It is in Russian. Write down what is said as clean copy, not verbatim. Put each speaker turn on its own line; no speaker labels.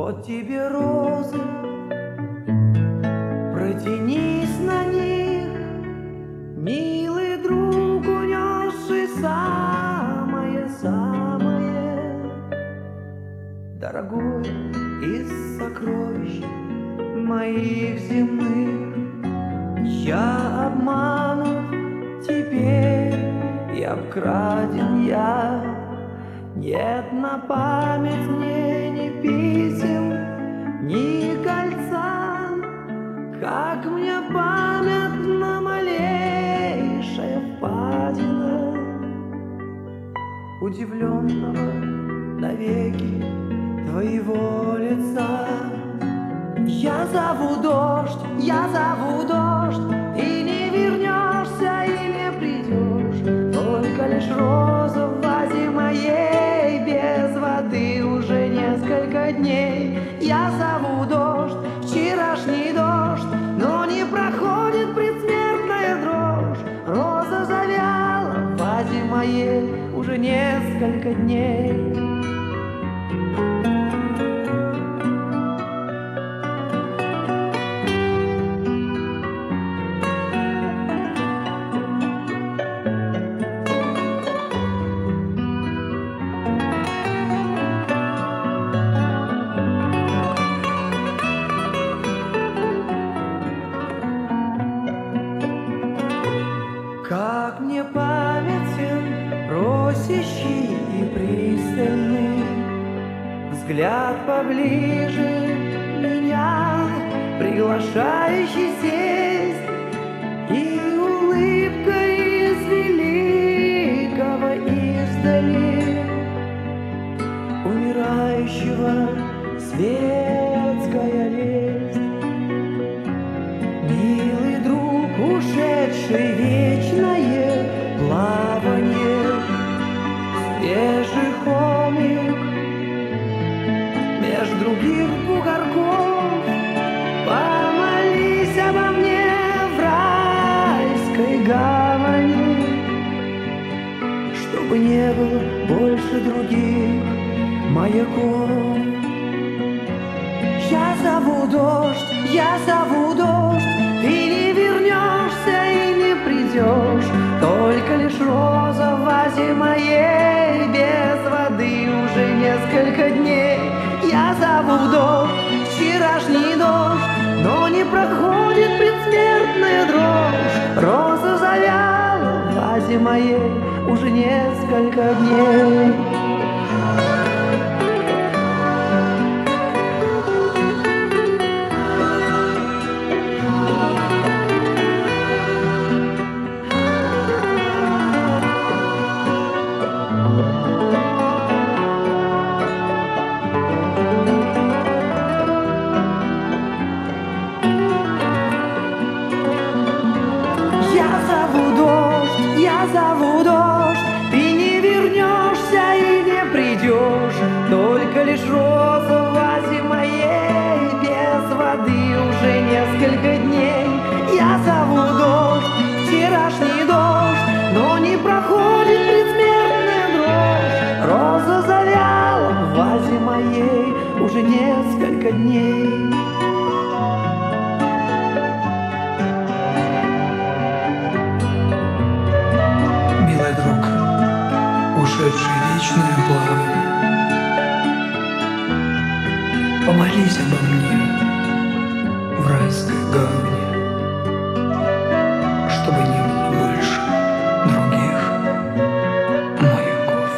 Вот тебе розы, протянись на них, милый друг, унесший самое-самое дорогое из сокровищ моих земных. Я обманут теперь и обкраден я. Нет на память мне ни писем, ни кольца, как мне памятна малейшая впадина удивленного навеки твоего лица. Я зову дождь, и не вернешься, и не придешь, только лишь роза в вазе моей, без воды уже несколько дней. Я зову дождь, вчерашний дождь, но не проходит предсмертная дрожь. Роза завяла в вазе моей уже несколько дней. Как мне памятен просящий и пристальный взгляд поближе меня, приглашающий сесть, и улыбка из великого издали умирающего светская лесть. Милый друг, ушедший вечное плавание, свежий холмик меж других бугорков, помолись обо мне в райской гавани, чтобы не было больше других маяков. Я зову дождь, ты не вернешься и не придешь, только лишь роза в вазе моей, без воды уже несколько дней. Я зову дождь, вчерашний дождь, но не проходит предсмертная дрожь. Роза завяла в вазе моей уже несколько дней. Я зову дождь, ты не вернешься и не придешь, только лишь роза в вазе моей, без воды уже несколько дней. Я зову дождь, вчерашний дождь, но не проходит предсмертная дрожь. Роза завяла в вазе моей уже несколько дней.
Ушедший вечное плавание, помолись обо мне в райской гавани, чтобы не было больше других маяков.